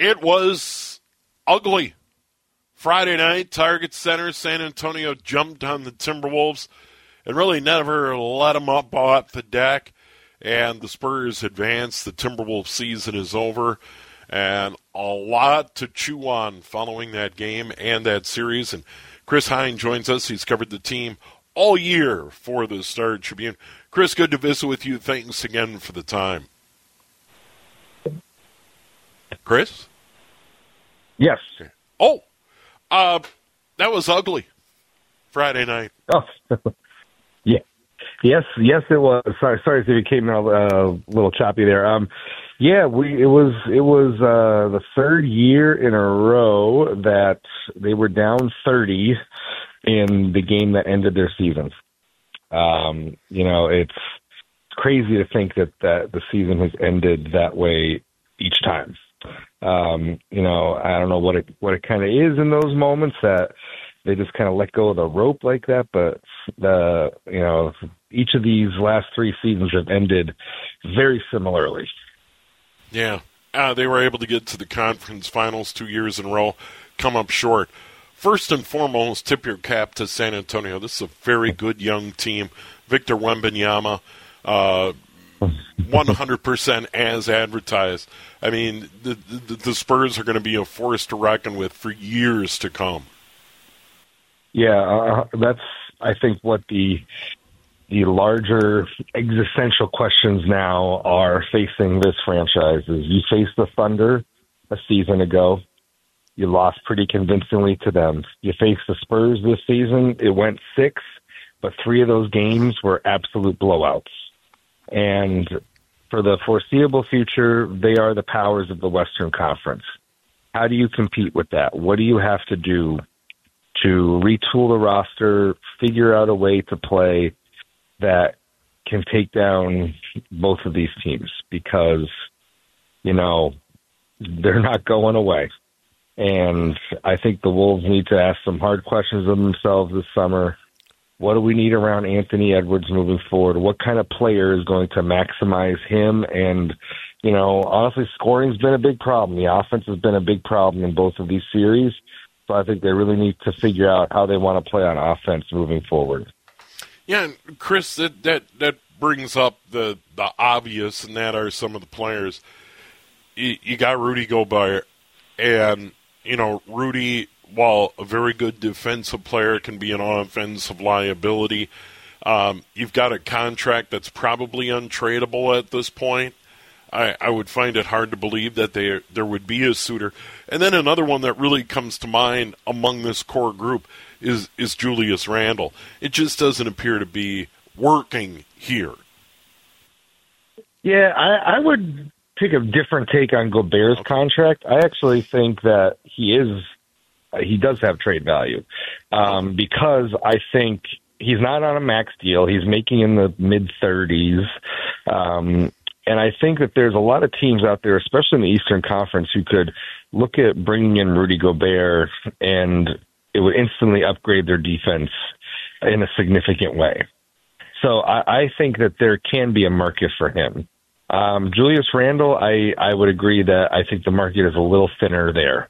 It was ugly. Friday night, Target Center, San Antonio jumped on the Timberwolves and really never let them up off the deck. And the Spurs advance. The Timberwolves season is over. And a lot to chew on following that game and that series. And Chris Hine joins us. He's covered the team all year for the Star Tribune. Chris, good to visit with you. Thanks again for the time. Chris? Yes. Oh, that was ugly. Friday night. Oh, yeah. Yes, it was. Sorry if it came out a little choppy there. It was the third year in a row that they were down 30 in the game that ended their season. It's crazy to think that the season has ended that way each time. I don't know what it kind of is in those moments that they just kind of let go of the rope like that, but each of these last three seasons have ended very similarly. Yeah, they were able to get to the conference finals 2 years in a row, come up short. First and foremost, tip your cap to San Antonio. This is a very good young team. Victor Wembanyama, 100% as advertised. I mean, the Spurs are going to be a force to reckon with for years to come. Yeah, that's, I think, what the larger existential questions now are facing this franchise. Is you faced the Thunder a season ago. You lost pretty convincingly to them. You faced the Spurs this season. It went 6, but 3 of those games were absolute blowouts. And for the foreseeable future, they are the powers of the Western Conference. How do you compete with that? What do you have to do to retool the roster, figure out a way to play that can take down both of these teams? Because, they're not going away. And I think the Wolves need to ask some hard questions of themselves this summer. What do we need around Anthony Edwards moving forward? What kind of player is going to maximize him? And, honestly, scoring's been a big problem. The offense has been a big problem in both of these series. So I think they really need to figure out how they want to play on offense moving forward. Yeah, and Chris, that brings up the obvious, and that are some of the players. You got Rudy Gobert, and, Rudy, while a very good defensive player, can be an offensive liability. You've got a contract that's probably untradeable at this point. I would find it hard to believe that there would be a suitor. And then another one that really comes to mind among this core group is Julius Randle. It just doesn't appear to be working here. Yeah, I would take a different take on Gobert's contract. I actually think that he does have trade value because I think he's not on a max deal. He's making in the mid-30s. And I think that there's a lot of teams out there, especially in the Eastern Conference, who could look at bringing in Rudy Gobert, and it would instantly upgrade their defense in a significant way. So I think that there can be a market for him. Julius Randle, I would agree that I think the market is a little thinner there.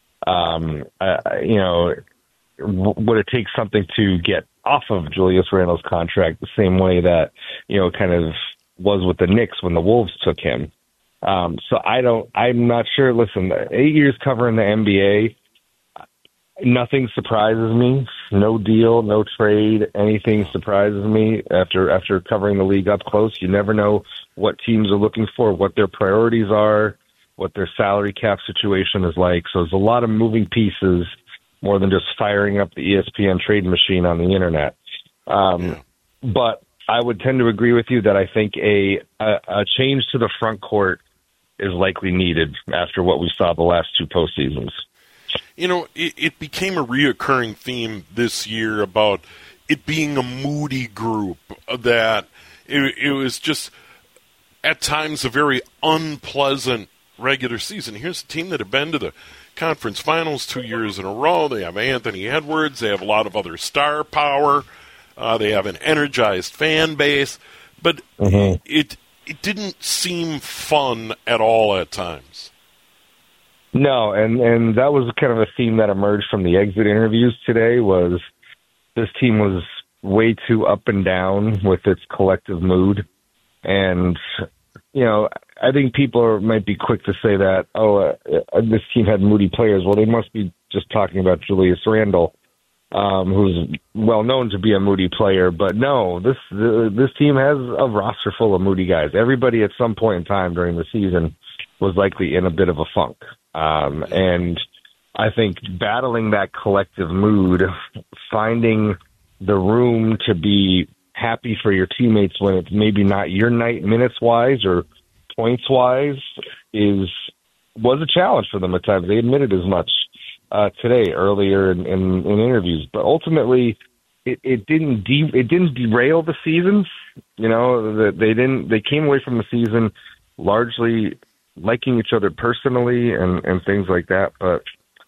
Would it take something to get off of Julius Randle's contract the same way that, kind of was with the Knicks when the Wolves took him? So I'm not sure. Listen, 8 years covering the NBA, nothing surprises me. No deal, no trade, anything surprises me after covering the league up close. You never know what teams are looking for, what their priorities are, what their salary cap situation is like. So there's a lot of moving pieces more than just firing up the ESPN trade machine on the internet. But I would tend to agree with you that I think a change to the front court is likely needed after what we saw the last 2 postseasons. It became a reoccurring theme this year about it being a moody group, that it was just at times a very unpleasant regular season. Here's a team that had been to the conference finals 2 years in a row. They have Anthony Edwards. They have a lot of other star power. They have an energized fan base. But it didn't seem fun at all at times. No, and that was kind of a theme that emerged from the exit interviews today. Was this team was way too up and down with its collective mood, and I think people might be quick to say that this team had moody players. Well, they must be just talking about Julius Randle, who's well known to be a moody player. But no, this team has a roster full of moody guys. Everybody at some point in time during the season was likely in a bit of a funk. And I think battling that collective mood, finding the room to be happy for your teammates when it's maybe not your night minutes-wise or points-wise was a challenge for them at times. They admitted as much today, earlier in interviews. But ultimately, it didn't derail the season. They came away from the season largely liking each other personally and things like that. But,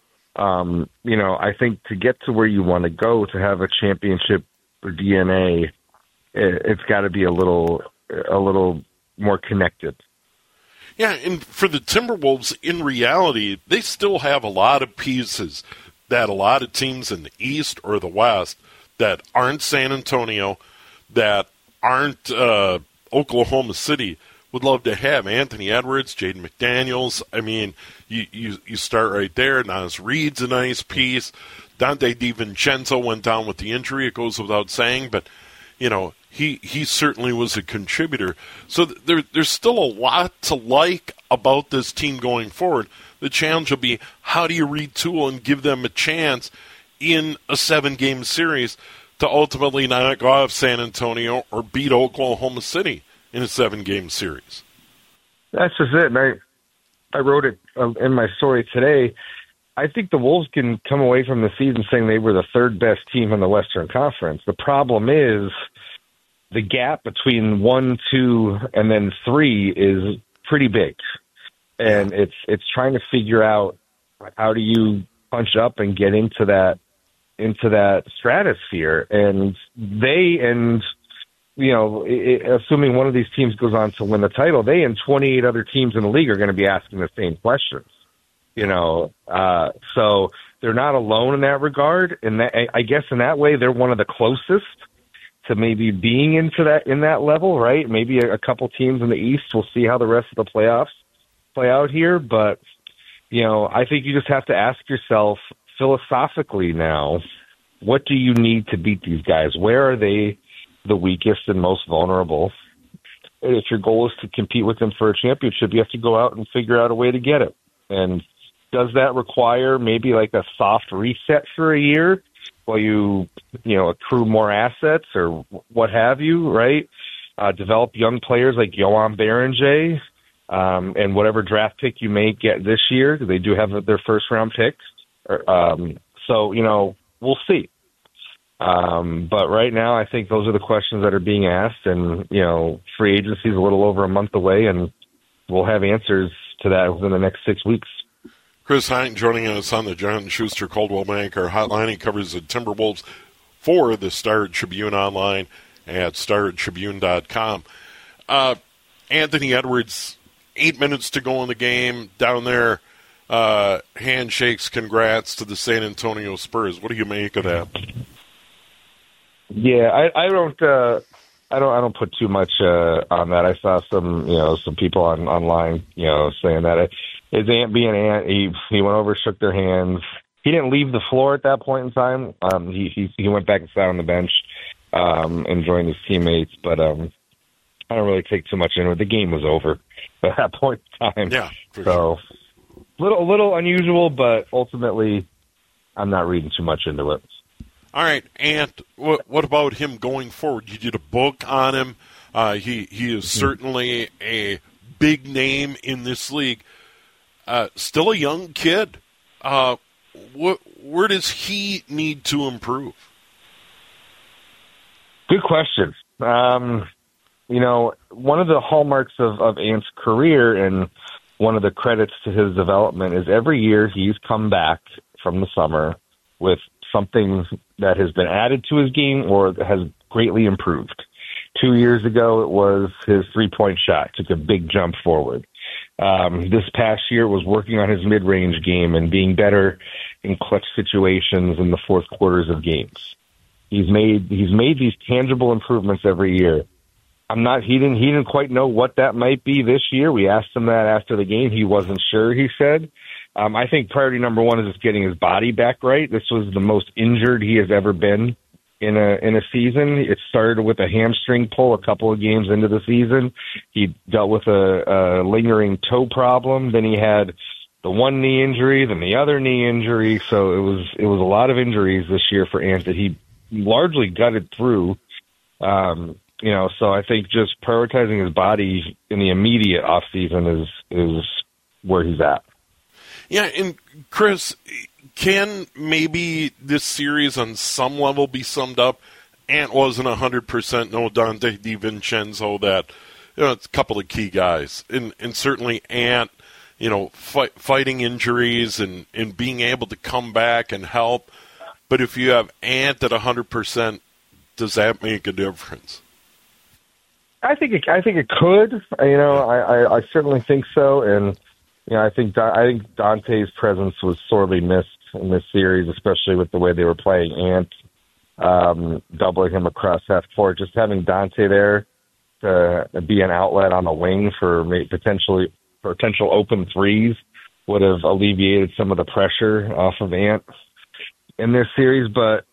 I think to get to where you want to go, to have a championship or DNA, it's got to be a little more connected. Yeah, and for the Timberwolves, in reality, they still have a lot of pieces that a lot of teams in the East or the West that aren't San Antonio, that aren't Oklahoma City, would love to have. Anthony Edwards, Jaden McDaniels. I mean, you start right there. Naz Reid's a nice piece. Dante DiVincenzo went down with the injury. It goes without saying, but he certainly was a contributor. So there's still a lot to like about this team going forward. The challenge will be, how do you retool and give them a chance in a 7-game series to ultimately not go off San Antonio or beat Oklahoma City in a 7-game series? That's just it. And I wrote it in my story today. I think the Wolves can come away from the season saying they were the third best team in the Western Conference. The problem is the gap between 1, 2, and then 3 is pretty big. And it's trying to figure out, how do you punch up and get into that stratosphere. And assuming one of these teams goes on to win the title, they and 28 other teams in the league are going to be asking the same questions. So they're not alone in that regard. And I guess in that way, they're one of the closest to maybe being in that level, right? Maybe a couple teams in the East. We'll see how the rest of the playoffs play out here. But, I think you just have to ask yourself philosophically now, what do you need to beat these guys? Where are they the weakest and most vulnerable? And if your goal is to compete with them for a championship, you have to go out and figure out a way to get it. And does that require maybe like a soft reset for a year while you accrue more assets or what have you, right? Develop young players like Johan Berenger and whatever draft pick you may get this year. They do have their first-round picks. So, we'll see. But right now, I think those are the questions that are being asked. And, free agency is a little over a month away, and we'll have answers to that within the next 6 weeks. Chris Hine joining us on the John Schuster Coldwell Banker Hotline. He covers the Timberwolves for the Star Tribune online at startribune.com. Anthony Edwards, 8 minutes to go in the game down there. Handshakes, congrats to the San Antonio Spurs. What do you make of that? Yeah, I don't put too much on that. I saw some people online saying that his aunt being an aunt, he went over, shook their hands. He didn't leave the floor at that point in time. He went back and sat on the bench and joined his teammates. But I don't really take too much into it. The game was over at that point in time. Yeah, so a little unusual, but ultimately I'm not reading too much into it. All right, and what about him going forward? You did a book on him. He is certainly a big name in this league. Still a young kid. Where does he need to improve? Good question. One of the hallmarks of Ant's career and one of the credits to his development is every year he's come back from the summer with something that has been added to his game or has greatly improved. 2 years ago, it was his three-point shot. Took a big jump forward. This past year was working on his mid-range game and being better in clutch situations in the fourth quarters of games. He's made these tangible improvements every year. He didn't quite know what that might be this year. We asked him that after the game. He wasn't sure, he said. I think priority number one is just getting his body back right. This was the most injured he has ever been in a season. It started with a hamstring pull a couple of games into the season. He dealt with a lingering toe problem. Then he had the one knee injury, then the other knee injury. So it was a lot of injuries this year for Ant that he largely gutted through. So I think just prioritizing his body in the immediate off season is where he's at. Yeah, and Chris, can maybe this series on some level be summed up? Ant wasn't 100%, no Dante DiVincenzo, that, it's a couple of key guys. And certainly Ant, fighting injuries and being able to come back and help. But if you have Ant at 100%, does that make a difference? I think it could. I certainly think so, and I think Dante's presence was sorely missed in this series, especially with the way they were playing Ant, doubling him across half court. Just having Dante there to be an outlet on the wing for potential open threes would have alleviated some of the pressure off of Ant in this series. But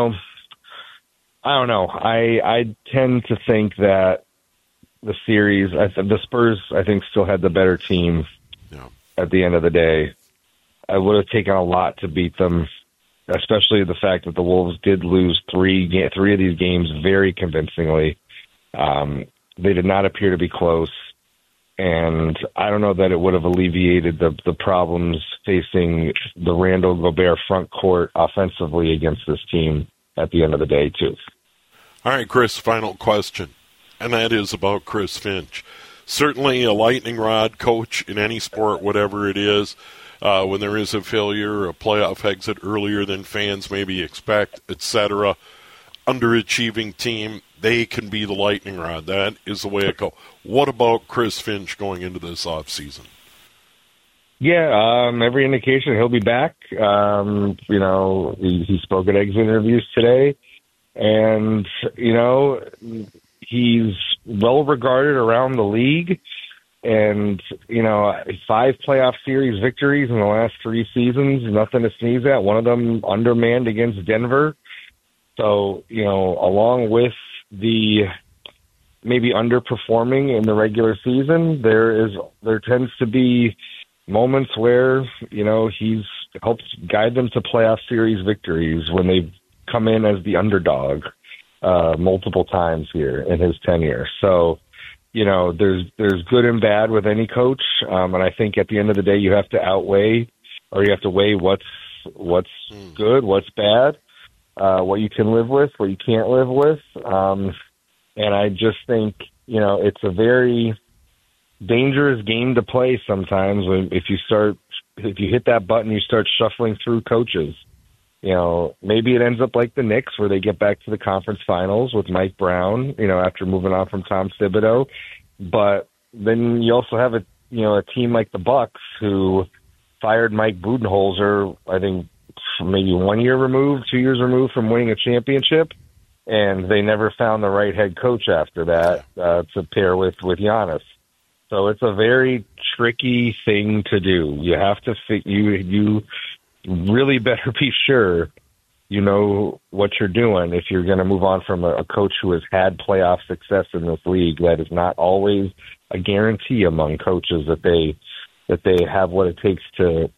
I don't know. I tend to think that the series, the Spurs, I think, still had the better team. Yeah. At the end of the day. I would have taken a lot to beat them, especially the fact that the Wolves did lose three of these games very convincingly. They did not appear to be close, and I don't know that it would have alleviated the problems facing the Randall Gobert front court offensively against this team at the end of the day, too. All right, Chris, final question, and that is about Chris Finch. Certainly a lightning rod coach in any sport, whatever it is. When there is a failure, a playoff exit earlier than fans maybe expect, etc. Underachieving team, they can be the lightning rod. That is the way it goes. What about Chris Finch going into this offseason? Yeah, every indication he'll be back. He spoke at exit interviews today, and he's well regarded around the league, and 5 playoff series victories in the last 3 seasons, nothing to sneeze at. One of them undermanned against Denver. So, along with the maybe underperforming in the regular season, there tends to be moments where, he's helped guide them to playoff series victories when they come in as the underdog multiple times here in his tenure. So, there's good and bad with any coach. And I think at the end of the day, you have to weigh what's good, what's bad, what you can live with, what you can't live with. And I just think, it's a very dangerous game to play sometimes if you hit that button, you start shuffling through coaches. Maybe it ends up like the Knicks where they get back to the conference finals with Mike Brown, after moving on from Tom Thibodeau. But then you also have a team like the Bucks who fired Mike Budenholzer, I think maybe 1 year removed, 2 years removed from winning a championship. And they never found the right head coach after that to pair with Giannis. So it's a very tricky thing to do. You have to you really better be sure you know what you're doing if you're going to move on from a coach who has had playoff success in this league. That is not always a guarantee among coaches that they have what it takes to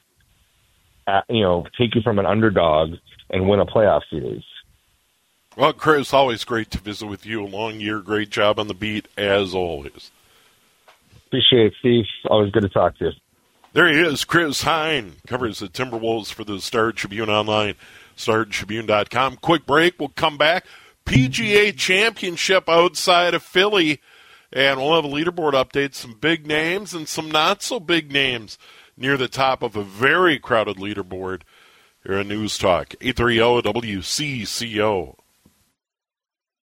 take you from an underdog and win a playoff series. Well, Chris, always great to visit with you. A long year, great job on the beat, as always. Appreciate it, Steve. Always good to talk to you. There he is, Chris Hine, covers the Timberwolves for the Star Tribune Online, StarTribune.com. Quick break, we'll come back. PGA Championship outside of Philly, and we'll have a leaderboard update, some big names and some not-so-big names near the top of a very crowded leaderboard here on News Talk, 830 WCCO.